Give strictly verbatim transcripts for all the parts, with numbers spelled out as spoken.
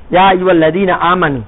Ya ayyuhalladhina amanu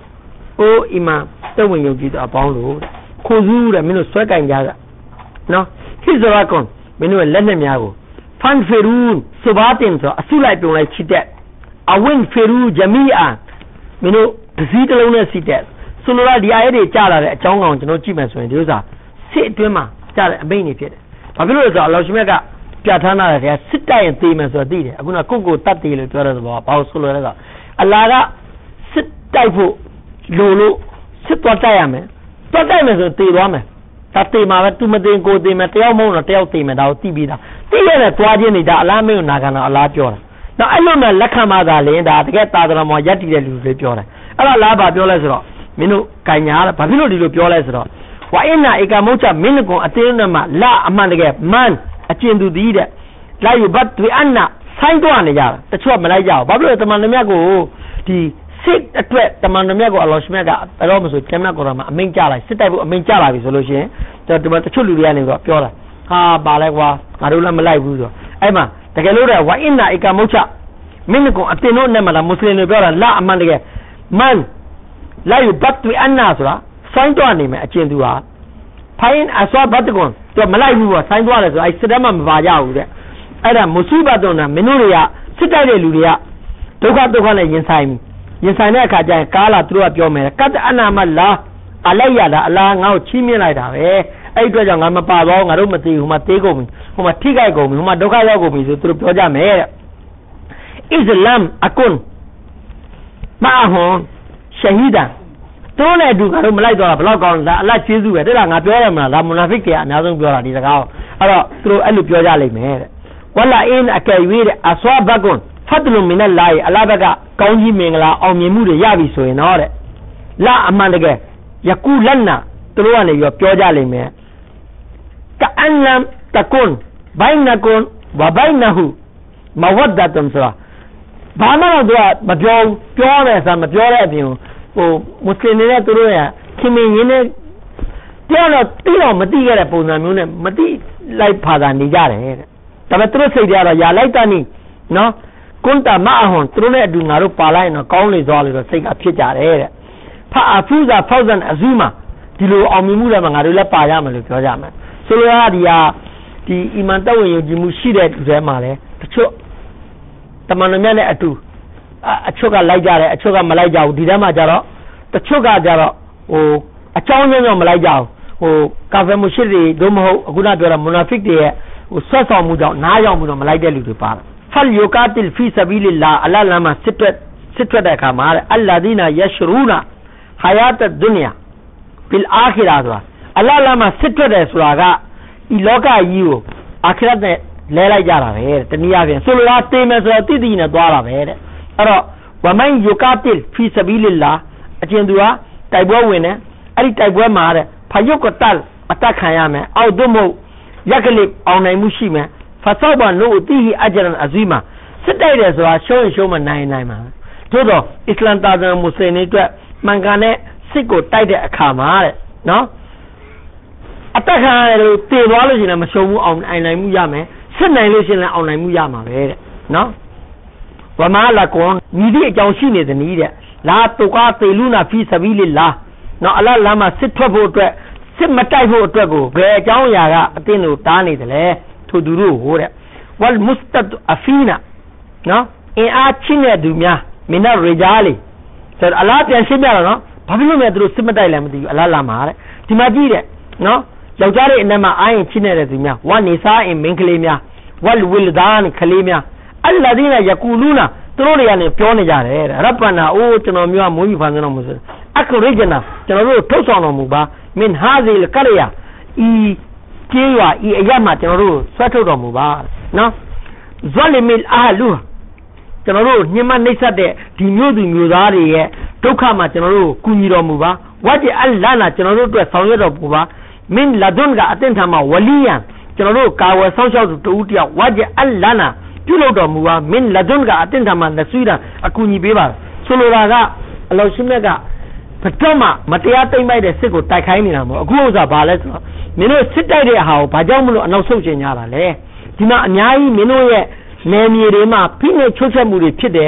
O iman tawin yauji da abound lo Khuzu da minu swakan jaga No Hizrakon minu lenne miyago Fan ferun subatin so asulai pyonglai chitet Awin feru jami'a minu Zita luna sitet Sulura di ayere chala de chonga chano chimen so ndi usa sit twin ma chala abain ni phit Ba phit lo so Allah shime ka piat thana de sit tai yin thi men so thi de aku na ko ko tat thi lo pyo de so ba so lo de so Allah ka sit tai pho lo lo sit twa tai ya me twa tai me so thi twa me ta thi ma ba tu ma tin ko thi me tayaw mo na tayaw thi me da ko thi bi da thi ye ne twa chin ni da Allah me ko na kan Allah pyo da na ai lo na lakhan ma da lin da tike ta da mo yat ti de lu le pyo da ai da Allah ba pyo le so do min do kai nya da ba phit lo di lo pyo le so do wa inna ikamucha min ko atin ma la aman tike man a chin tu di de la yu bat tu anna sai twa ne ja ta chwa ma lai ja ba phit lo taman namya ko di sit atwet taman namya ko Allah shme ka ta ro ma so kemna ko ra ma amin ja lai sit tai bu amin ja la bi so lo shin ta ta chut lu ya ne so pyo da ha ba lai kwa nga do la ma lai bu so ai maတကယ်လို့တဲ့ဝါအင်နာဧကမုတ်ချမင်းကအတင်တို့နဲ့မလားမွတ်စလင်တွေပြောတာလာအမှန်တကယ်မန်လာယူဘတ်ဝီအန်နာဆိုတာဆိုင်းတော့နေမယ်အကျဉ်သူဟာဖိုင်အစောဘတ်ကွန်သူမလိုက်ဘူးပေါ့ဆိုင်းသွားတယ်ဆိုအဲ့စစ်တမ်းမှမပါကြဘူးတဲ့အဲ့ဒါမုစီဘတ်တော့နာမင်းတို့တွေကစစ်တိုက်တဲ့လူတွေကဒုက္ခဒုက္ခနဲ့ရင်ဆိုင်ရင်ဆိုင်တဲ့အခါကျရင်ကားလာသူတို့ကပြောမယ်ကတ်အနာမလာအလိုက်ရတာအလားငါ့ကိုချီးမြှင့်လိုက်တာပဲအဲ့အတွက်ကြောင့်ငါမပါတော့ငါတို့မသိဘူးဟိုမှာသေးကုန်ပြီဟိုမှာထိခိုက်ကုန်ပြီဟိုမှာဒုက္ခရောက်ကုန်ပြီဆိုသူတို့ပြောကြမယ်တဲ့အစ္စလမ်အကွန်မအဟွန်ရှဟီဒန်သူတို့နဲ့အတူငါတို့မလိုက်တော့ဘယ်တော့ကောင်းလဲအလတ်ကျေးဇူးပဲတဲ့လားငါပြောရမလားဒါမူနာဖစ်တွေအများဆုံးပြောတာဒီစကားအဲ့တော့သူတို့အဲ့လိုပြောကြလိမ့်မယ်တဲ့ဝလာအင်းအကယ်၍တဲ့အဆွာဘကွန်ဖတ်လူမင်းနဲ့လာအလာဘကကောင်းကြီးမင်္ဂလာအောင်မြင်မှုတွေရပြီဆိုရင်တော့တဲ့လာအမှန်တကယ်ယကူလန်နာသူတို့ကနေပြောပြောကြလိမ့်မယ်ကအန်လမ်တကွန်ဘိုင်နကွန်ဝဘိုင်နဟူမဝဒ္ဒတန်ဆိုတာဘာမှတော့သူကမပြောပြောတယ်ဆိုမပြောတဲ့အပြင်ဟိုမွတ်စလင်တွေနဲ့သူတို့ရခင်မင်းရင်းနဲ့ပြောတော့တိတော့မတိခဲ့တဲ့ပုံစံမျိုးနဲ့မတိလိုက်ဖာသာနေကြတယ်တဲ့ဒါပေမဲ့သူတို့စိတ်တွေကတော့ယာလိုက်တန်းနီနော်ကွန်တာမအဟွန်သူတို့နဲ့အတူငါတို့ပါလိုက်ရင်တော့ကောင်းလေသွားလေတော့စိတ်ကဖြစ်ကြတယ်တဲ့ဖာအဖူဇာဖောက်ဇန်အဇူမာဒီလိုအောင်မြင်မှုတွေမှာငါတို့လည်းပါရမယ်လို့ပြောကြမယ်ဆိုလိုတာဒီဟာဒီအီမန်တဝင်ယုံကြည်မှုရှိတဲ့သူတွေမှာလည်းတချို့တမန်တော်မြတ်နဲ့အတူအချို့ကလိုက်ကြတယ်အချို့ကမလိုက်ကြဘူးဒီထဲမှာကြတော့တချို့ကကြတော့ဟိုအကြောင်းရင်းကြောင့်မလိုက်ကြဘူးဟိုကာဖယ်မူရှစ်တွေတို့မဟုတ်အခုနပြောတာမူနာဖစ်တွေရဲ့ဟိုဆွတ်ဆောင်မှုကြောင့်နားရောက်မှုတော့မလိုက်တဲ့လူတွေပါတာဖလ်ယိုကာတိလ်ဖီဆဘီလလာအလလမ်မှာစစ်တွက်စစ်တွက်တဲ့အခါမှာအလ္လာဒီနာယရှရူနာဟာယာတ်ဒ်ဒုနီယာဘီလ်အာခီရာဆိုတာအလလမ်မှာစစ်တွက်တယ်ဆိုတာကဒီလောကကြီးကိုအာခီရတ်နဲ့လဲလိုက်ကြတာပဲတဲ့တနည်းအားဖြင့်ဆိုလိုတာတေးမယ်ဆိုတော့တိတိနဲ့သွားတာပဲတဲ့အဲ့တော့ဝမန်ယိုကာတိလ်ဖီဆဘီလလာအကျဉ်သူကတိုက်ပွဲဝင်တယ်အဲ့ဒီတိုက်ပွဲမှာတဲ့ဖယုတ်ကတတ်အတက်ခံရမယ်အောက်တို့မဟုတ်ရက်ကလေးအောင်နိုင်မှုရှိမယ်ဖဆောဘနိုတီဟီအဂျရန်အဇီမာစစ်တိုက်တယ်ဆိုတာရှုံးရင်ရှုံးမနိုင်နိုင်မှာသို့တော့အစ္စလမ်တာဇန်မွတ်စလင်တွေအတွက်မှန်ကန်တဲ့စစ်ကိုတိုက်တဲ့အခါမှာတဲ့နော်အတက်ခံရတယ်လို့တည်သွားလို့ရှိရင်မရှုံးဘူးအောင်နိုင်မှုရမယ်စစ်နိုင်လို့ရှိရင်အောင်နိုင်မှုရမှာပဲတဲ့နော်ဝမာလကွန်ညီဒီအကြောင်းရှိနေသနည်းတဲ့လာတုကာတေလူနာဖီဆဘီလလာနော်အလလမ်းမှာစစ်ထွက်ဖို့အတွက်စစ်မတိုက်ဖို့အတွက်ကိုဘယ်အကြောင်းအရာကအတင်းကိုတားနေတယ်လဲထိုသူတို့ဟိုတဲ့ဝလ်မုစတတ်အဖီနာနော်အင်အားချင်းတဲ့သူများမင်းတို့ရေဂျာလီဆိုအလားပြန်ရှင်းပြတော့နော်ဘာဖြစ်လို့လဲသူတို့စစ်မတိုက်လဲမသိဘူးအလားလာမှာတဲ့ဒီမှာကြည့်တဲ့နော်ယောက်ျားတွေအနက်မှာအာရင်ချင်းနေတဲ့သူများဝနေစားအင်မင်းကလေးများဝလ်ဝီလ်ဒါန်ကလေးများအလ္လာဒီနာယကူလူနာသူတို့တွေကလည်းပြောနေကြတယ်တဲ့ရဘ္ဘနာအိုးကျွန်တော်မျိုးကမွေးပြီးဖန်ဆင်းတော်မူဆိုအခရိဂျနာကျွန်တော်တို့ထုတ်ဆောင်တော်မူပါမင်ဟာဇီလ်ကရယာဤကျေးရွာဤအရမှာကျွန်တော်တို့ဆွဲထုတ်တော်မူပါနော်ဇဝလီမီလ်အာလူကျွန်တော်တို့ညှဉ်းမနှိပ်စက်တဲ့ဒီမျိုးသူမျိုးသားတွေရဲ့ဒုက္ခမှာကျွန်တော်တို့ကူညီတော်မူပါဝါဂျီအလ္လာနာကျွန်တော်တို့အတွက်ဆောင်ရွက်တော်မူပါမင်လာဒွန်ကအသင်္ထာမှာဝလီယံကျွန်တော်တို့ကာဝယ်ဆောင်းရှောက်သူတူတယောက်ဝါဂျီအလ္လာနာပြုလုပ်တော်မူပါမင်လာဒွန်ကအသင်္ထာမှာလက်ဆွေးတာအကူညီပေးပါဆိုလိုတာကအလောရှိမြတ်ကဘတ်တော့မှမတရားသိမ့်ပိုက်တဲ့စစ်ကိုတိုက်ခိုင်းနေတာမဟုတ်အခုဥစ္စာဘာလဲဆိုတော့မင်းတို့စစ်တိုက်တဲ့ဟာကိုဘာကြောင့်မလို့အနောက်ဆုတ်ချင်ကြတာလဲဒီမှာအများကြီးမင်းတို့ရဲ့နယ်မြေတွေမှာဖိနှိပ်ချုပ်ချက်မှုတွေဖြစ်တယ်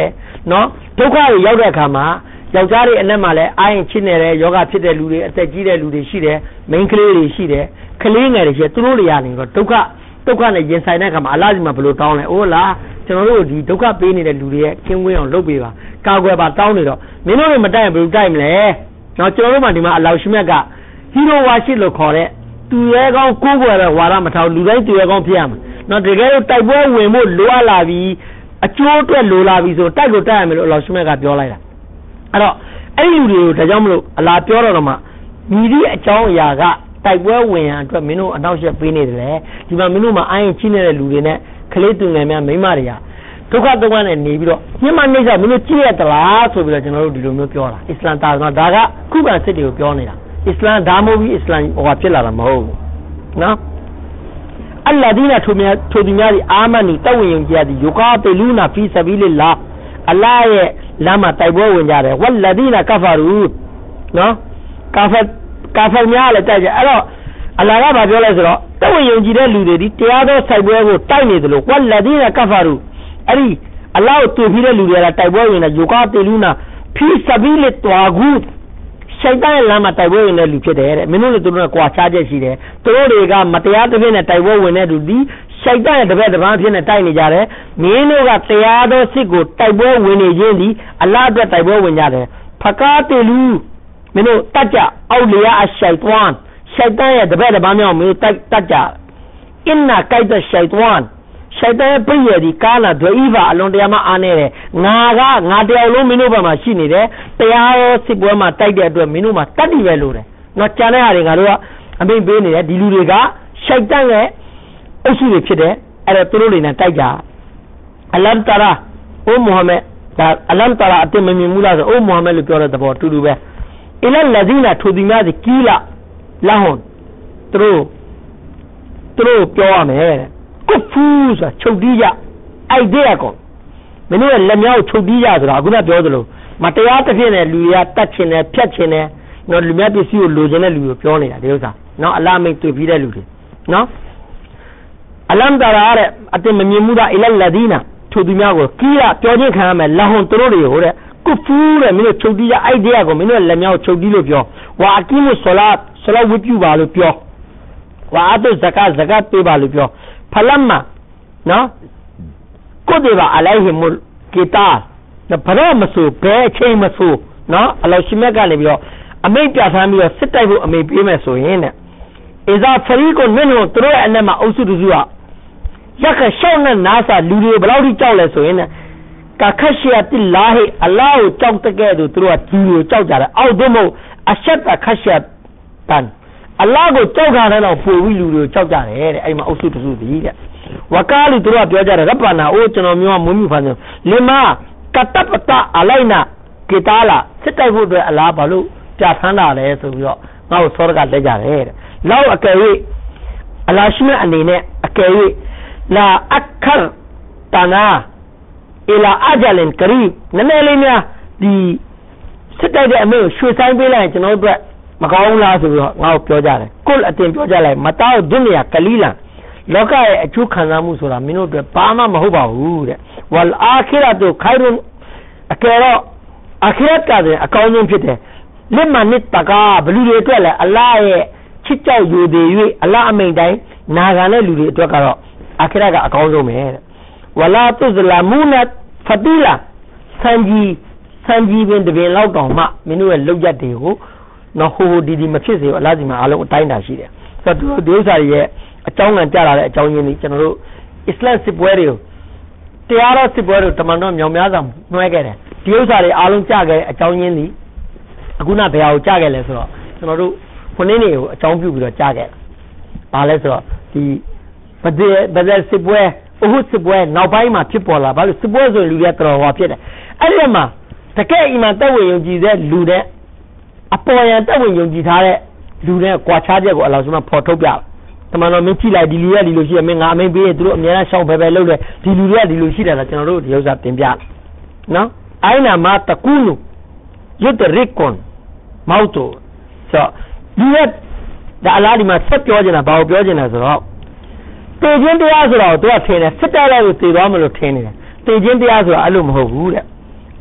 နော်ဒုက္ခတွေရောက်တဲ့အခါမှာယောက်ျားတွေအနက်မှာလည်းအာရင်ချစ်နေတဲ့ယောဂဖြစ်တဲ့လူတွေအသက်ကြီးတဲ့လူတွေရှိတယ်မိန်းကလေးတွေရှိတယ်ကလေးငယ်တွေရှိသူတို့တွေရနေတော့ဒုက္ခဒုက္ခနဲ့ရင်ဆိုင်တဲ့အခါမှာအလားစီမှာဘယ်လိုတောင်းလဲအိုးလားကျွန်တော်တို့ဒီဒုက္ခပေးနေတဲ့လူတွေရဲ့ကင်းဝေးအောင်လုပ်ပေးပါကာကွယ်ပါတောင်းနေတော့မင်းတို့တွေမတိုက်ရင်ဘယ်လိုတိုက်မလဲနော်ကျွန်တော်တို့မှဒီမှာအလောရှိမြတ်ကဟီရိုဝါရှိလို့ခေါ်တဲ့သူရဲကောင်းကိုးကွယ်တဲ့ဝါဒမထောက်လူတိုင်းသူရဲကောင်းဖြစ်ရမှာနော်တကယ်လို့တိုက်ပွဲဝင်ဖို့လိုအပ်လာပြီးအကျိုးအတွက်လိုလာပြီးဆိုတိုက်ကိုတိုက်ရမယ်လို့အလောရှိမြတ်ကပြောလိုက်တာအဲ့တော့အဲ့ဒီလူတွေကိုဒါကြောင့်မလို့အလားပြောတော့တော့မှမိဒီအကြောင်းအရာကတိုက်ပွဲဝင်ရန်အတွက်မင်းတို့အနောက်ရက်ပေးနေတယ်လေဒီမှာမင်းတို့မှာအိုင်းချင်းနေတဲ့လူတွေနဲ့ကလေးသူငယ်များမိန်းမတွေကဒုက္ခဒုက္ခနဲ့နေပြီးတော့ညမနေကြမင်းတို့ကြည့်ရတလားဆိုပြီးတော့ကျွန်တော်တို့ဒီလိုမျိုးပြောတာအစ္စလမ်သာသနာဒါကခုခံစစ်တွေကိုပြောနေတာအစ္စလမ်ဒါမို့ပြီးအစ္စလမ်ဟောဖြစ်လာတာမဟုတ်ဘူးနော်အလ္လာဒီနာထိုမြတ်ထိုဒီများဒီအာမနီတဝင်ယုံကြည်သည်ယောကာတေလူနာဖီဆဘီလလာအလာရဲ့လမ်းမှာတိုက်ပွဲဝင်ကြတယ်ဝလ္လာဒီနာကဖာရူနော်ကာဖာကာဖာများလည်းတိုက်ကြအဲ့တော့အလာကဘာပြောလဲဆိုတော့တဝင်ယုံကြည်တဲ့လူတွေဒီတရားသောစိုက်ပွဲကိုတိုက်နေတယ်လို့ဝလ္လာဒီနာကဖာရူအဲ့ဒီအလာကိုတူပြီးတဲ့လူတွေကတိုက်ပွဲဝင်တယ်ယောကာတေလူနာဖီဆဘီလတွာဂူရှိုက်တန်လမ်းမှာတိုက်ပွဲဝင်တဲ့လူဖြစ်တယ်တဲ့မင်းတို့လည်းသူတို့ကကွာခြားချက်ရှိတယ်သူတို့တွေကမတရားတစ်ဖြစ်နဲ့တိုက်ပွဲဝင်တဲ့လူဒီရှိုက်တန်ရဲ့တပည့်တစ်ပန်းဖြစ်နဲ့တိုက်နေကြတယ်မင်းတို့ကတရားသောစစ်ကိုတိုက်ပွဲဝင်နေခြင်းဒီအလားအတွက်တိုက်ပွဲဝင်ကြတယ်ဖကားတေလူမင်းတို့တတ်ကြအောက်လျာအရှိုက်တန်ရှိုက်တန်ရဲ့တပည့်တစ်ပန်းမြောက်မင်းတိုက်တတ်ကြအင်နာကိုက်တဲ့ရှိုက်တန်ရှိုက်တန်ရဲ့ပြည့်ရည်ဒီကာလာဒွိဘာအလွန်တရာမှအားနေတယ်ငါကငါတယောက်လုံးမင်းတို့ဘက်မှာရှိနေတယ်တရားရောစစ်ပွဲမှာတိုက်တဲ့အတွက်မင်းတို့မှာတတ်တည်ပဲလို့တယ်နော်ကြံတဲ့ဟာတွေငါတို့ကအမိန့်ပေးနေတယ်ဒီလူတွေကရှိုက်တန်ရဲ့အုပ်စုတွေဖြစ်တယ်အဲ့တော့သူတို့တွေနဲ့တိုက်ကြအလမ်တရာအိုမုဟမ္မဒ်ဒါအလမ်တရာအတင်မမြင်ဘူးလားဆိုအိုမုဟမ္မဒ်လို့ပြောတဲ့သဘောတူတူပဲအလလဇီနာထိုဒီများစီကီလာလာဟွန်သူတို့သူတို့ပြောရမယ်တဲ့ကုဖူးဆိုတာချုပ်တီးကြအိုက်တဲ့ကောမင်းတို့ရဲ့လက်မြောက်ချုပ်တီးကြဆိုတာအခုနပြောသလိုမတရားတစ်ဖြစ်နဲ့လူရတတ်ချင်တယ်ဖြတ်ချင်တယ်နော်လူများပစ္စည်းကိုလိုချင်တဲ့လူကိုပြောနေတာဒီဥစ္စာနော်အလားမိတ်တွေ့ပြီးတဲ့လူတွေနော်အလမ်တရာတဲ့အတင်မမြင်မှုတာအလလဒီနာထိုသူများကိုကီးရပြောချင်းခံရမယ်လာဟွန်သူတို့တွေဟိုတဲ့ကုဖူးတဲ့မင်းတို့ချုပ်တီးကြအိုက်တဲ့ကောမင်းတို့ရဲ့လက်မြောက်ချုပ်တီးလို့ပြောဝါအကီမုဆလာဆလာဝတ်ပြုပါလို့ပြောဝါအတုဇကာဇကာပေးပါလို့ပြောဖလမ်မာနော်ကိုဒေဘာအလိုင်ဟီမူကီတာဘရမဆူဘဲချိန်မဆူနော်အလောရှိမြတ်ကနေပြီးတော့အမိတ်ပြထားပြီးတော့စစ်တိုက်ဖို့အမိတ်ပေးမယ်ဆိုရင်တဲ့ဣဇာဖရီကိုမင်းတို့တို့ရဲ့အနက်မှာအုပ်စုတစုကရက်ခရှောင်းနဲ့နားစာလူတွေဘယ်လောက်ထိကြောက်လဲဆိုရင်တဲ့ကခရှယတိလာဟီအလာဟ်ကိုကြောက်တဲ့ကဲ့သို့တို့ကကြီးကိုကြောက်ကြတယ်အောက်သို့မဟုတ်အရှတ်တခရှယတန်အလာဟ်ကိုကြောက်ကြတဲ့တော့ပိုပြီးလူတွေကိုကြောက်ကြတယ်တဲ့အဲ့မှာအုပ်စုတစုတည်းတဲ့ဝကာလီတို့ကပြောကြတယ်ရပ္ပနာအိုးကျွန်တော်မျိုးကမွေးမြူဖန်တယ်လင်မကတပတအလိုက်နာကေတာလာစစ်တိုက်ဖို့အတွက်အလားဘာလို့ပြထမ်းတာလဲဆိုပြီးတော့ငါ့ကိုစောရကလက်ကြတယ်တဲ့လောက်အကယ်၍အလာရှိမအနေနဲ့အကယ်၍လာအခရတနာအလာအဂျလင်ကရီနည်းနည်းလေးများဒီစစ်တိုက်တဲ့အမေကိုရွှေဆိုင်ပေးလိုက်ရင်ကျွန်တော်တို့မကောင်းလားဆိုပြီးတော့ငါ့ကိုပြောကြတယ်ကုလအတင်ပြောကြလိုက်မတောက်ဒုနီယာကလီလာလောကရဲ့အကျိုးခံစားမှုဆိုတာမင်းတို့အတွက်ဘာမှမဟုတ်ပါဘူးတဲ့ဝလ်အာခိရတုခိုင်ရွန်အကယ်တော့အခရတ်ကလည်းအကောင်းဆုံးဖြစ်တယ်လက်မနစ်တကားဘလူတွေအတွက်လည်းအလားရဲ့ချစ်ကြောက်ယူသေး၍အလားအမိန်တိုင်းနာခံတဲ့လူတွေအတွက်ကတော့အခရတ်ကအကောင်းဆုံးပဲတဲ့ဝလာတုဇလာမူနတ်ဖတီလာဆန်ကြီးဆန်ကြီးပင်တပင်လောက်တောင်မှမင်းတို့ရဲ့လောက်ရက်တွေကိုနော်ဟိုဟိုဒီဒီမဖြစ်စေဘူးအလားဒီမှာအားလုံးအတိုင်းတာရှိတယ်ဆိုတော့ဒီဥစ္စာတွေရဲ့အကြောင်းကကြားလာတဲ့အကြောင်းရင်းတွေကျွန်တော်တို့အစ္စလာမ်စစ်ပွဲတွေကိုတရားတော်စစ်ပွဲတွေတမန်တော်မြောင်များစွာနှွှဲခဲ့တယ်ဒီဥစ္စာတွေအားလုံးကြားခဲ့တဲ့အကြောင်းရင်းတွေအခုနဘယ်ဟာကိုကြားခဲ့လဲဆိုတော့ကျွန်တော်တို့ခုနေ့နေကိုအကြောင်းပြုပြီးတော့ကြားခဲ့တာဘာလဲဆိုတော့ဒီဗဒဲဗဒဲစစ်ပွဲအဟုတ်စစ်ပွဲနောက်ပိုင်းမှာဖြစ်ပေါ်လာဘာလို့စစ်ပွဲဆိုရင်လူတွေတော်ဟောဖြစ်တယ်အဲ့ဒီမှာတကယ်အီမန်တက်ဝင်ယုံကြည်တဲ့လူတဲ့အပေါ်ယံတက်ဝင်ယုံကြည်ထားတဲ့လူတွေကွာခြားချက်ကိုအလောင်းစုမှာဖော်ထုတ်ပြတမန်တော်မင်းကြည့်လိုက်ဒီလူတွေကဒီလိုရှိတယ်မင်းငါအမိန်ပေးရင်သူတို့အများအားရှောင်းဖယ်ဖယ်လုပ်တယ်ဒီလူတွေကဒီလိုရှိတယ်လားကျွန်တော်တို့ဒီဥစ္စာတင်ပြနော်အိုင်နာမာတကူနုယတ်ရစ်ကွန်မောက်တိုဆိုဒီရက်ဒါအလားဒီမှာဆက်ပြောနေတာဘာကိုပြောနေတာဆိုတော့တေခြင်းတရားဆိုတော့သူကထင်တယ်စစ်တပ်လည်းကိုတည်သွားမလို့ထင်နေတယ်တေခြင်းတရားဆိုတာအဲ့လိုမဟုတ်ဘူးတဲ့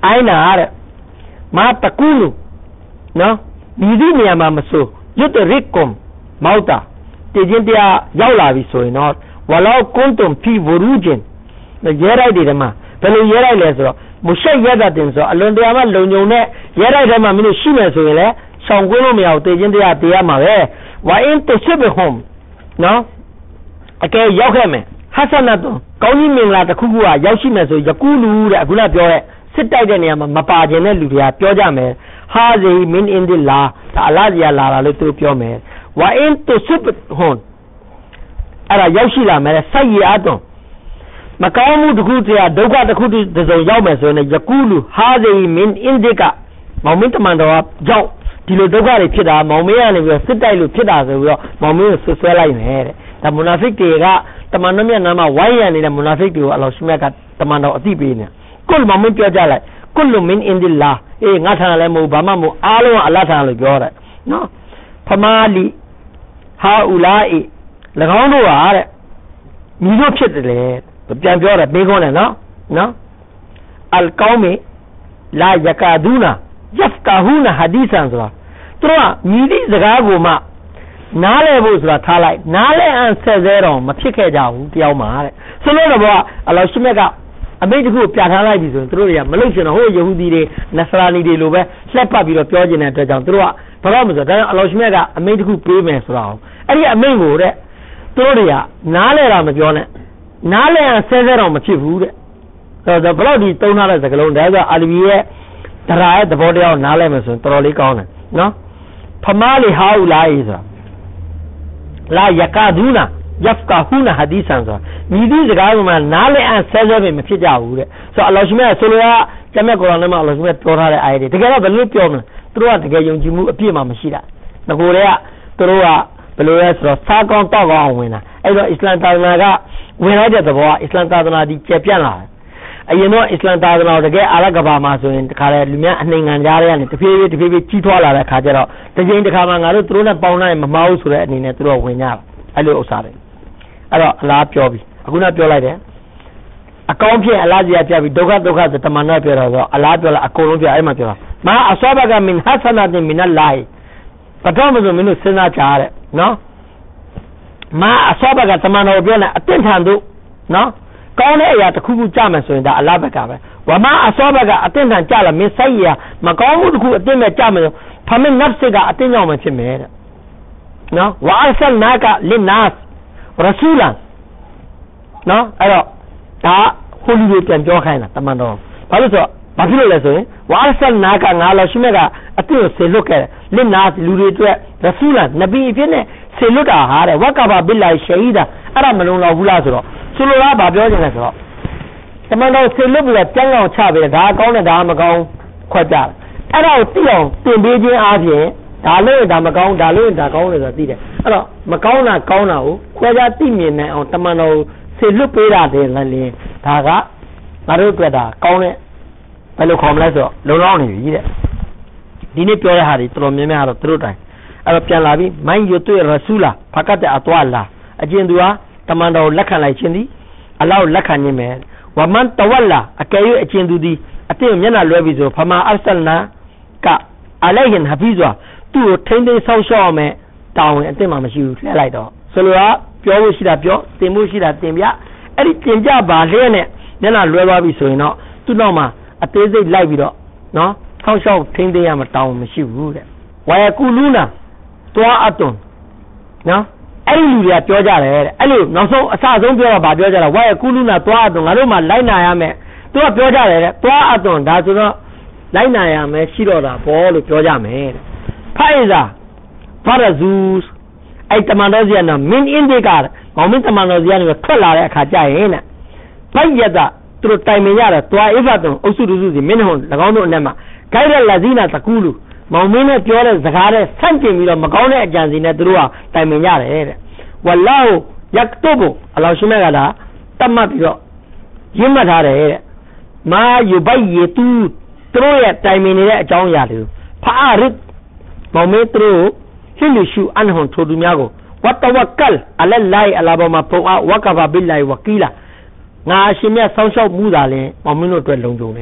အိုင်းနာတဲ့မာတကူလူနော်ဒီဒီနေရာမှာမဆိုရွတ်ရစ်ကွန်မောက်တာတည်ခြင်းတရားရောက်လာပြီဆိုရင်တော့ဝလောက်ကွန်တုံဖီဝရူဂျင်ရဲရိုက်တွေမှာဘယ်လိုရဲရိုက်လဲဆိုတော့မရှက်ရက်တာတင်ဆိုအလွန်တရာမှလုံုံနဲ့ရဲရိုက်ထဲမှာမင်းတို့ရှိမယ်ဆိုရင်လည်းဆောင်ကွင်းလို့မရဘူးတည်ခြင်းတရားတရားမှာပဲဝါအင်းတဆွဘဟုမ်နော်အကယ်ရောက်ခဲ့မယ်ဟာဆနတ်တုံကောင်းကြီးမင်္ဂလာတစ်ခုခုကရောက်ရှိမယ်ဆိုယကူလူတဲ့အခုနပြောတဲ့စစ်တိုက်တဲ့နေရာမှာမပါခြင်းတဲ့လူတွေကပြောကြမယ်ဟာဇီမင်အင်ဒီလာဒါအလာဇီယာလာတာလို့သူတို့ပြောမယ်ဝါအင်းတဆွဘဟုမ်အဲ့ဒါရောက်ရှိလာမယ်ဆိုက်ရအတုံမကောင်းမှုတစ်ခုတည်းဒုက္ခတစ်ခုတစ်စုံရောက်မယ်ဆိုရင်ယကူလူဟာဇီမင်အင်ဒီကမောင်မင်းတမန်တော်ကြောင့်ဒီလိုဒုက္ခတွေဖြစ်တာမောင်မင်းကနေပြီးစစ်တိုက်လို့ဖြစ်တာဆိုပြီးတော့မောင်မင်းကိုဆွဆွဲလိုက်မယ်တဲ့ဒါမူနာဖစ်တွေကတမန်တော်မြတ်နာမှာဝိုင်းရနေတဲ့မူနာဖစ်တွေကိုအလောရှိမြတ်ကတမန်တော်အသိပေးနေကုလ်မောင်မင်းပြောကြလိုက်ကုလ်မင်အင်ဒီလာအေးငါထံလည်းမဟုတ်ဘာမှမဟုတ်အားလုံးကအလ္လာဟ်ထံလို့ပြောတယ်နော်ဖမာလီဟာအူလာအီ၎င်းတို့ဟာတဲ့မိတို့ဖြစ်တယ်လေပြန်ပြောတယ်ပေးခွန်းတယ်နော်နော်အလ်ကောမီလာယကာဒူနာယဖကာဟူနာဟာဒီဆန်ဆိုတာသူတို့ကမိသည့်စကားကိုမှနားလဲဖို့ဆိုတာထားလိုက်နားလဲအန်ဆက်သေးတော့မဖြစ်ခဲ့ကြဘူးတယောက်မှတဲ့ဆိုလို့တော့အလ္လာဟ်ရှိမြတ်ကအမိန့်တစ်ခုပြထားလိုက်ပြီဆိုရင်သူတို့တွေကမလုပ်ချင်တော့ဟိုယေဟူဒီတွေနဆရာနီတွေလိုပဲလှက်ပတ်ပြီးတော့ပြောနေတဲ့အတွက်ကြောင့်သူတို့ကဘာလို့မဆိုတော့အလ္လာဟ်ရှိမြတ်ကအမိန့်တစ်ခုပေးမယ်ဆိုတာအဲ့ဒီအမိန့်ကိုတဲ့သူတို့တွေကနားလဲတာမပြောနဲ့နားလဲအန်ဆက်သေးတော့မဖြစ်ဘူးတဲ့ဆိုတော့ဘယ်တော့ဒီတုံးထားတဲ့စကားလုံးဒါဆိုအာလီဘီရဲ့ဒရာရဲ့သဘောတရားကိုနားလဲမယ်ဆိုရင်တော်တော်လေးကောင်းတယ်နော်ဖမာလီဟာအူလာအီဆိုတာလာယကာဒူနာယဖကာဟူနာဟာဒီဆန်ဆိုတာမိသည့်စကားကမှနားလဲအဆဲဆဲပဲမဖြစ်ကြဘူးတဲ့ဆိုတော့အလ္လာဟ်ရှိမြတ်ဆိုလိုတာကျမ်းမြတ်ကုရ်အာန်ထဲမှာအလ္လာဟ်ရှိမြတ်ပြောထားတဲ့အာယတ်တွေတကယ်တော့ဘယ်လိုပြောမလဲသူတို့ကတကယ်ယုံကြည်မှုအပြည့်မှမရှိတာငကိုယ်တွေကသူတို့ကဘယ်လိုလဲဆိုတော့စားကောင်းတောက်ကောင်းအောင်ဝင်တာအဲ့တော့အစ္စလာမ်သာသနာကဝင်လိုက်တဲ့သဘောကအစ္စလာမ်သာသနာဒီကျပြန့်လာတယ်အရင်တော့အစ္စလာမ်သာသနာတကယ်အာရကဘာမှာဆိုရင်တခါလေလူများအနှိမ်ငံကြားတွေကနေတဖြည်းဖြည်းတဖြည်းဖြည်းကြီးထွားလာတဲ့ခါကျတော့တစ်ချိန်တစ်ခါမှငါတို့သူတို့နဲ့ပေါင်းလိုက်မမအောင်ဆိုတဲ့အနေနဲ့သူတို့ဝင်ကြတာအဲ့လိုဥစ္စာတွေအဲ့တော့အလားပြောပြီအခုနပြောလိုက်တယ်အကောင်းဖြစ်အလားကြီးပြပြီးဒုက္ခဒုက္ခဆိုတမန်တော်ပြောတော့အလားပြောလာအကုန်လုံးပြအဲ့မှာပြောတာမာအဆာဘကမင်ဟဆနာတင်မင်အလာဟ်ပထမဆုံးမင်းတို့စဉ်းစားကြရတဲ့နော်မာအဆာဘကတမန်တော်ပြောနေအတင့်ထန်တို့နော်ကောင်းတဲ့အရာတစ်ခုခုကြမယ်ဆိုရင်ဒါအလားဘကပဲဝမာအဆာဘကအတင့်ထန်ကြလာမင်းဆိုင်ရမကောင်းမှုတစ်ခုအတင့်မဲ့ကြမယ်ဖမင်းနတ်စစ်ကအတင့်ကြောင့်မှဖြစ်မယ်တဲ့နော်ဝါအဆလနာကလင်နာစ်ရဆူလန်နော်အဲ့တော့ဒါဟိုလူတွေပြန်ပြောခိုင်းတာတမန်တော်ဘာလို့ဆိုတော့ဘာဖြစ်လို့လဲဆိုရင်ဝါအဆလနာကငါလောရှိမြတ်ကအတင့်ကိုဆေလွတ်ခဲ့တယ်လင်နာစ်လူတွေအတွက်ရဆူလန်နဗီအဖြစ်နဲ့ဆေလွတ်တာဟာတဲ့ဝကဘာဘိလာရှဟီဒါအဲ့ဒါမလုံလောက်ဘူးလားဆိုတော့ဆိုလိုတာဘာပြောချင်လဲဆိုတော့တမန်တော်ဆေလွတ်ပြီးတော့ကျန်းအောင်ချပြီးဒါကောင်းတယ်ဒါမကောင်းခွက်ကြတယ်အဲ့ဒါကိုသိအောင်တင်ပေးခြင်းအားဖြင့်ဒါလို့ဒါမကောင်းဒါလို့ဒါကောင်းတယ်ဆိုတာသိတယ်အဲ့တော့မကောင်းတာကောင်းတာကိုခွဲခြားသိမြင်နိုင်အောင်တမန်တော်ဆေလွတ်ပေးတာတည်းလည်းဒါကငါတို့အတွက်ဒါကောင်းတဲ့ဘယ်လိုခေါ်မလဲဆိုတော့လုံလောက်နေပြီတဲ့ဒီနေ့ပြောတဲ့ဟာတွေတော်တော်များများတော့သူတို့တိုင်အဲ့တော့ပြန်လာပြီးမိုင်းယူတွေ့ရဆူလာဖကတ်တဲ့အတွာလာအကျဉ်သူဟာတမန်တော်လက်ခံလိုက်ခြင်းသည်အလောက်လက်ခံခြင်းပဲဝမန်တဝလာအကယ်၍အကျဉ်သူသည်အတိမျက်နှာလွဲပြီးဆိုဖမာအဆလနာကအလိုင်ဟင်ဟဖီဇွာသူ့ကိုထိမ့်သိမ်းဆောက်ရှောက်အောင်မဲ့တောင်းဝင်အစ်စ်မှမရှိဘူးလှည့်လိုက်တော့ဆိုလိုတာပြောလို့ရှိတာပြောတင်မှုရှိတာတင်ပြအဲ့ဒီတင်ပြပါလျက်နဲ့မျက်နှာလွဲသွားပြီဆိုရင်တော့သူ့နောက်မှာအသေးစိတ်လိုက်ပြီးတော့နော်ဆောက်ရှောက်ထိမ့်သိမ်းရမှာတောင်းမရှိဘူးတဲ့ဝါယကူလူနာတွားအတွန်နော်အဲ့ဒီလူတွေကပြောကြတယ်တဲ့အဲ့လိုနောက်ဆုံးအစဆုံးပြောတာဗာပြောကြတာဝါယကူလူနာတွားအတွန်ငါတို့မှလိုက်နာရမယ်သူကပြောကြတယ်တဲ့တွားအတွန်ဒါဆိုတော့လိုက်နာရမယ်ရှိတော့တာဘောလို့ပြောကြမယ်တဲ့ဖိုင်ဇာဖာရဇူးအဲ့တမန်တော်စီကတော့မင်းအင်းဒီကမောင်မင်းတမန်တော်စီကနေထွက်လာတဲ့အခါကျရင်တဲ့ဖိုင်ယတာသူတို့တိုင်ပင်ရတယ်တွာအိဖတ်တုံအုပ်စုစုစီမင်းဟွန်၎င်းတို့အနက်မှာဂိုင်ရလာဇီနာတကူလူမောင်မင်းနဲ့ပြောတဲ့စကားနဲ့ဆန့်ကျင်ပြီးတော့မကောင်းတဲ့အကြံစီနဲ့သူတို့ကတိုင်ပင်ရတယ်တဲ့ဝလာဟူယက်တုဘအလောရှိမြတ်ကလာတတ်မှတ်ပြီးတော့ရင်းမှတ်ထားတယ်တဲ့မာယူဘိုက်ယေတူသူတို့ရဲ့တိုင်ပင်နေတဲ့အကြောင်းအရာတွေဖာရစ်မောင်မင်းသူတို့ဟိလူရှုအန်ဟွန်ထိုသူများကိုဝတ်တဝကလ်အလလိုင်အလာဘမပုံအဝကဘာဘိလိုင်ဝကီလာငါအရှင်မြတ်ဆောင်းလျှောက်မှုသာလဲမောင်မင်းတို့အတွက်လုံခြုံတယ်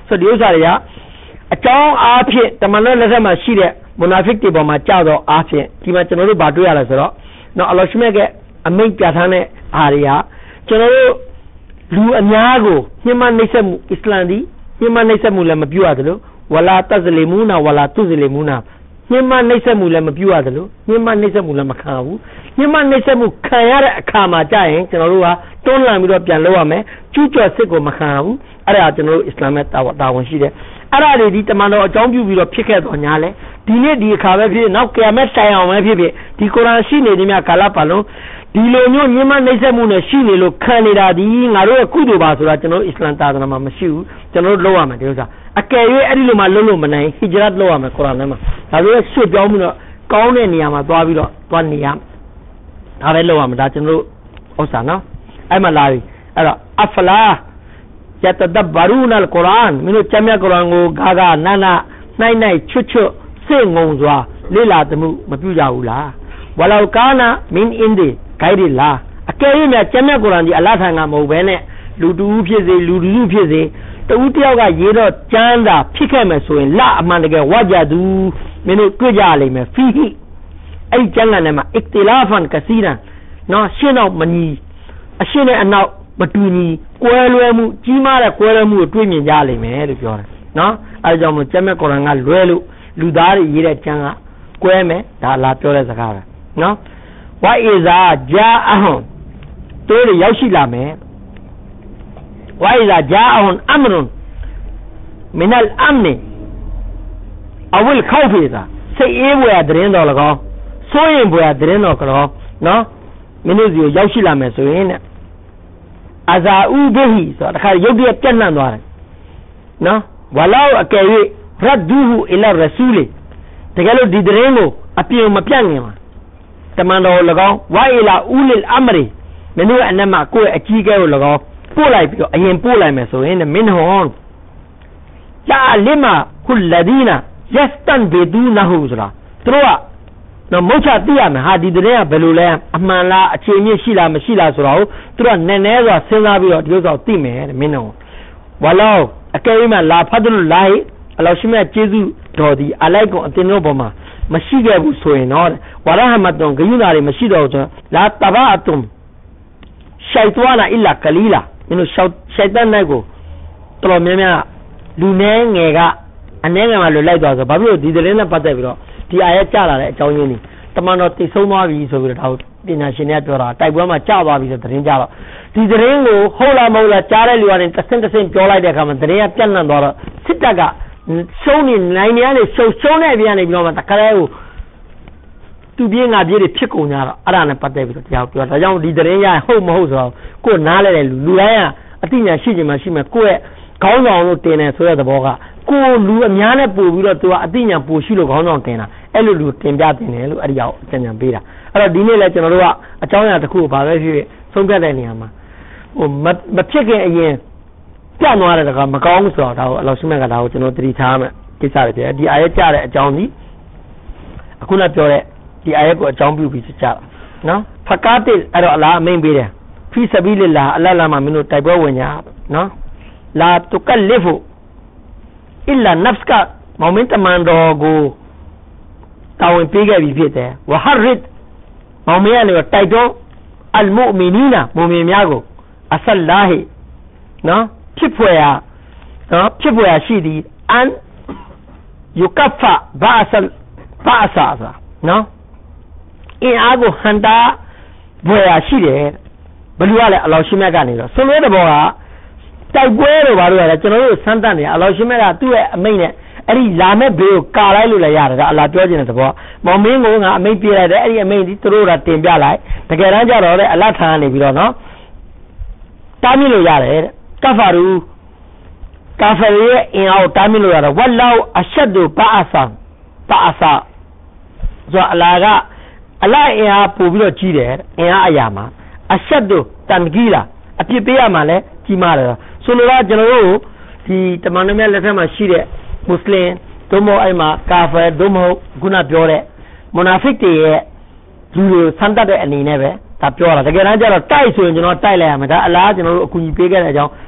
ဆိုဒီဥစ္စာတွေကအကြောင်းအားဖြင့်တမန်တော်လက်ထက်မှာရှိတဲ့မူနာဖစ်တွေပေါ်မှာကြောက်တော့အားဖြင့်ဒီမှာကျွန်တော်တို့ဗာတွေ့ရလဲဆိုတော့နော်အလ္လာဟ်ရှမြတ်ကအမိန့်ပြဋ္ဌာန်းတဲ့အားတွေကကျွန်တော်တို့လူအများကိုညှဉ်းပန်းနှိပ်စက်မှုအစ္စလာမ်ဒီညှဉ်းပန်းနှိပ်စက်မှုလည်းမပြုရသလိုဝလာတဇလီမူနာဝလာတုဇလီမူနာညှဉ်းပန်းနှိပ်စက်မှုလည်းမပြုရသလိုညှဉ်းပန်းနှိပ်စက်မှုလည်းမခံဘူးညှဉ်းပန်းနှိပ်စက်မှုခံရတဲ့အခါမှာကြာရင်ကျွန်တော်တို့ကတွန်းလှန်ပြီးတော့ပြန်လုပ်ရမယ်ကျူးကျော်စစ်ကိုမခံဘူးအဲ့ဒါကျွန်တော်တို့အစ္စလာမ်ရဲ့တာဝန်ရှိတယ်အဲ့ဒါတွေဒီတမန်တော်အကြောင်းပြုပြီးတော့ဖြစ်ခဲ့တော့ညာလဲဒီနေ့ဒီအခါပဲဖြစ်နောက်ကယာမတ်တိုင်အောင်ပဲဖြစ်ဖြစ်ဒီကုရ်အာန်ရှိနေတဲ့မြတ်ကာလပတ်လုံးဒီလိုမျိုးညှဉ်းပန်းနှိပ်စက်မှုနဲ့ရှိနေလို့ခံနေတာဒီငါတို့ရဲ့ကုသိုလ်ပါဆိုတာကျွန်တော်တို့အစ္စလာမ်သာသနာမှာမရှိဘူးကျွန်တော်တို့လုပ်ရမယ်ဒီဥစ္စာအကယ်၍အဲ့ဒီလိုမှလုပ်လို့မနိုင်ဟီဂျရတ်လုပ်ရမယ်ကုရ်အာန်ထဲမှာဒါဆိုရင်ဆွတ်ပြောင်းပြီးတော့ကောင်းတဲ့နေရာမှာသွားပြီးတော့သွားနေရဒါပဲလုပ်ရမယ်ဒါကျွန်တော်တို့ဥစ္စာနော်အဲ့မှာလာပြီအဲ့တော့အဖလာယတဒဘရူနလ်ကုရ်အာန်မင်းတို့ကျမ်းမြတ်ကုရ်အာန်ကိုဂါဂါနာနာနိုင်နိုင်ချွတ်ချွတ်စိတ်ငုံစွာလေ့လာသမှုမပြုကြဘူးလားဝလောက်ကာနာမင်းအင်းဒီဂိုက်ဒီလားအကယ်၍များကျမ်းမြတ်ကုရ်အာန်ကြီးအလ္လာဟ်ထံကမဟုတ်ဘဲနဲ့လူတူဖြစ်စေလူတူဖြစ်စေတဦးတယောက်ကရေးတော့ကျမ်းသာဖြစ်ခဲ့မယ်ဆိုရင်လအမှန်တကယ်ဝါကြသူမင်းတို့တွေ့ကြလိမ့်မယ်ဖီဟီအဲ့ဒီကျမ်းဂန်ထဲမှာအစ်တီလာဖန်ကစီရန်နော်ရှင်းတော့မညီအရှင်းနဲ့အနောက်မတူညီကွဲလွဲမှုကြီးမားတဲ့ကွဲလွဲမှုကိုတွေ့မြင်ကြလိမ့်မယ်လို့ပြောတယ်နော်အဲဒါကြောင့်မို့ကျမ်းမြတ်ကုရ်အာန်ကလွဲလို့လူသားတွေရေးတဲ့ကျမ်းကကွဲမယ်ဒါလာပြောတဲ့စကားပဲနော်ဝိုင်အီဇာဂျာအဟွန်တို့တွေရောက်ရှိလာမယ်ဝိုင်အီဇာဂျာအဟွန်အမရွန်မင်အလ်အမ်နီအဝလ်ခေါဖီဇာစိတ်အေးဖွယ်တဲ့ရင်တော်၎င်းစိုးရင်ဖွယ်တဲ့ရင်တော်ကတော့နော်မင်းတို့စီကိုရောက်ရှိလာမယ်ဆိုရင်အဇာဥဘဟီဆိုတခါရုပ်တရက်ပြန့်နှံ့သွားတယ်နော်ဝလောက်အကယ်၍ရဒူဟူအီလာရဆူလီတကယ်လို့ဒီတဲ့ရင်ကိုအပြင်းမပြန့်ငင်ပါတမန်တော်၎င်းဝိုင်လာဦးလ်အမရီမင်းတို့အနက်မှာကိုယ့်ရဲ့အကြီးအကဲကို၎င်းပို့လိုက်ပြီးတော့အရင်ပို့လိုက်မယ်ဆိုရင်မင်းဟွန်လာလီမာခုလဒီနာယက်စတန်ဘေဒူနဟူဆိုတာသူတို့ကတော့မုတ်ချသိရမယ်ဟာဒီတဲ့ကဘယ်လိုလဲအမှန်လားအခြေအမြစ်ရှိလားမရှိလားဆိုတော့သူတို့ကနည်းနည်းစွာစဉ်းစားပြီးတော့ဒီလိုဆိုသိမယ်တဲ့မင်းတို့ဝလောအကယ်၍မှလာဖတ်တယ်လို့လာအလ္လာဟ်ရှိမြတ်ကျေးဇူးတော်ဒီအလိုက်ကောင်အတင်တို့ပေါ်မှာမရှိခဲ့ဘူးဆိုရင်တော့ဝရဟမတ်တုံဂယုဏတွေမရှိတော့ဆိုလာတဘာအတုံရှိုက်သွားလာအီလာကလီလာမင်းတို့ရှိုက်တန်နိုင်ကိုတော်တော်များများလူနည်းငယ်ကအနည်းငယ်မှလွတ်လိုက်သွားဆိုဘာဖြစ်လို့ဒီသတင်းနဲ့ပတ်သက်ပြီးတော့ဒီအာရက်ကြလာတဲ့အကြောင်းရင်းတွေတမန်တော်သိဆုံးသွားပြီဆိုပြီးတော့ပညာရှင်တွေကပြောတာတိုက်ပွဲမှာကြာသွားပြီဆိုသတင်းကြတော့ဒီသတင်းကိုဟုတ်လားမဟုတ်လားကြားတဲ့လူကနေတစ်ဆင့်တစ်ဆင့်ပြောလိုက်တဲ့အခါမှာသတင်းကပြန့်နှံ့သွားတော့စစ်တပ်ကရှုံးနေနိုင်နေရနေရှုံရှုံးတဲ့အပြင်ကနေပြီးတော့တခါတည်းကိုသူပြေးငါပြေးတွေဖြစ်ကုန်ကြတော့အဲ့ဒါနဲ့ပတ်သက်ပြီးတော့တရားပြောဒါကြောင့်ဒီသတင်းရဟုတ်မဟုတ်ဆိုတော့ကိုယ်နားလဲတဲ့လူလူတိုင်းကအသိဉာဏ်ရှိချင်မှရှိမယ်ကိုယ့်ရဲ့ခေါင်းဆောင်လို့တင်တယ်ဆိုတဲ့သဘောကကိုယ်လူအများနဲ့ပို့ပြီးတော့သူကအသိဉာဏ်ပို့ရှိလို့ခေါင်းဆောင်တင်တာအဲ့လိုလူတင်ပြတင်တယ်လို့အဲ့ဒီအောင်အကြံဉာဏ်ပေးတာအဲ့တော့ဒီနေ့လဲကျွန်တော်တို့ကအကြောင်းအရာတစ်ခုကိုဘာပဲဖြစ်ဖြစ်ဆုံးဖြတ်တဲ့နေရာမှာဟိုမဖြစ်ခင်အရင်ပြတ်သွားတဲ့ကမကောင်းဘူးဆိုတော့ဒါကိုအလ္လာဟ်ရှိမြတ်ကဒါကိုကျွန်တော်သတိထားမယ်ကိစ္စတွေဖြစ်ဒီအာရက်ကြတဲ့အကြောင်းကြီးအခုနပြောတဲ့ဒီအာရက်ကိုအကြောင်းပြုပြီးကြတာနော်ဖကာတစ်အဲ့တော့အလားအမိန်ပေးတယ်ဖီဆဘီလလာအလ္လာဟ်လာမှာမင်းတို့တိုက်ပွဲဝင်ကြနော်လာတုကလီဖူအီလာနဖ်စကမောင်မင်းတမန်တော်ကိုတာဝန်ပေးခဲ့ပြီးဖြစ်တယ်ဝဟာရစ်မောင်မင်းကလည်းတိုက်တော့အလ်မုအ်မီနီနာမုန်မြင်များကိုအဆလ္လာဟီနော်ဖြစ်ဖွယ်ရာနော်ဖြစ်ဖွယ်ရာရှိသည်အန်ယူကဖာဘာဆလဘာဆာသာနော်အင်အားကိုဟန်တာဘွယ်ရာရှိတယ်ဘယ်လိုလဲအလ္လာဟ်ရှိမြတ်ကနေတော့ဆိုလိုတဲ့ဘောကတိုက်ပွဲတွေဘာလို့လဲကျွန်တော်တို့စမ်းသပ်နေအလ္လာဟ်ရှိမြတ်ကသူ့ရဲ့အမိန့်နဲ့အဲ့ဒီလာမဲ့ဘေးကိုကာလိုက်လို့လည်းရတယ်ဒါအလ္လာဟ်ပြောခြင်းတဲ့သဘောမောင်မင်းကိုငါအမိန့်ပြလိုက်တယ်အဲ့ဒီအမိန့်ဒီသူတို့ကတင်ပြလိုက်တကယ်တမ်းကျတော့လေအလ္လာဟ်ထံကနေပြီးတော့နော်တားမြစ်လို့ရတယ်တဲ့ကဖာရူကာဖာရဲ့အင်အားကိုတားမြစ်လို့ရတယ်ဝတ်လောက်အရှက်တို့ပါအဆာပါအဆာဆိုအလ္လာဟ်ကအလ္လာဟ်အင်အားပို့ပြီးတော့ကြီးတယ်အင်အားအရာမှာအရှက်တို့တန်ဂီလာအပြစ်ပေးရမှာလဲကြီးမားတယ်ဆိုလိုတာကျွန်တော်တို့ဒီတမန်တော်များလက်ထက်မှာရှိတဲ့မွတ်စလင်တို့မဟုတ်အဲ့မှာကာဖာတို့မဟုတ်ခုနပြောတဲ့မွနာဖစ်တွေရဲ့လူတွေဆန်းတတ်တဲ့အနေနဲ့ပဲဒါပြောတာတကယ်တမ်းကျတော့တိုက်ဆိုရင်ကျွန်တော်တိုက်လိုက်ရမှာဒါအလားကျွန်တော်တို့အကူအညီပေးခဲ့တဲ့အကြောင်း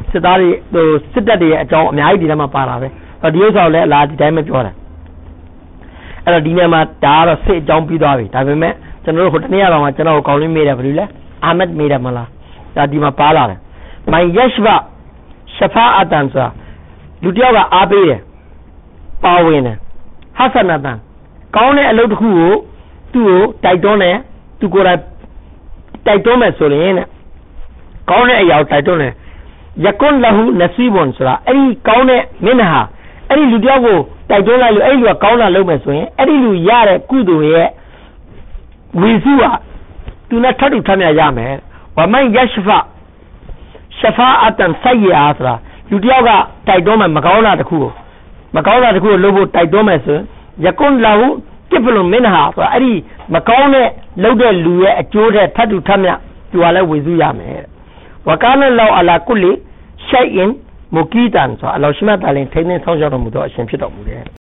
စစ်သားတွေဟိုစစ်တပ်တွေရဲ့အကြောင်းအများကြီးဒီထဲမှာပါတာပဲဒီဥစ္စာကိုလည်းအလားဒီတိုင်းပဲပြောတာအဲ့တော့ဒီနေရာမှာဒါကတော့စစ်အကြောင်းပြီးသွားပြီဒါပေမဲ့ကျွန်တော်တို့ဟိုတနေ့ကတော့ကျွန်တော်ကိုကောင်းလေးမေးတယ်ဘယ်လိုလဲအာမတ်မေးတယ်မလားဒါဒီမှာပါလာတယ်မိုင်ယက်ရှဘရှဖာအတန်ဆိုတာလူတယောက်ကအားပေးတယ်ပါဝင်တယ်ဟဆနတန်ကောင်းတဲ့အလုပ်တစ်ခုကိုသူ့ကိုတိုက်တွန်းတယ်သူကိုယ်တိုင်တိုက်တွန်းမယ်ဆိုရင်တဲ့ကောင်းတဲ့အရာကိုတိုက်တွန်းတယ်ယကွန်လဟူနစီဘွန်ဆိုတာအဲ့ဒီကောင်းတဲ့မင်းဟာအဲ့ဒီလူတယောက်ကိုတိုက်တွန်းလိုက်လို့အဲ့ဒီလူကကောင်းတာလုပ်မယ်ဆိုရင်အဲ့ဒီလူရတဲ့ကုသိုလ်ရဲ့ဝေစုဟာသူနဲ့ထပ်တူထပ်မြရမယ်ဝမိုင်ယက်ရှဖာရှဖာအတန်ဆိုင်ရဆိုတာလူတယောက်ကတိုက်တွန်းမယ်မကောင်းတာတစ်ခုကိုမကောင်းတာတစ်ခုကိုလုပ်ဖို့တိုက်တွန်းမယ်ဆိုရင်ယကွန်လဟူကိပလုံမင်းဟာဆိုတာအဲ့ဒီမကောင်းတဲ့လုပ်တဲ့လူရဲ့အကျိုးတဲ့ထပ်တူထပ်မြသူကလည်းဝေစုရမယ်ဝကာနလောအလာကုလီရှိုင်အင်မူကီတန်ဆိုအလောရှိမတာလင်ထိန်းသိမ်းဆောင်ရှောက်တော်မူသောအရှင်ဖြစ်တော်မူတယ်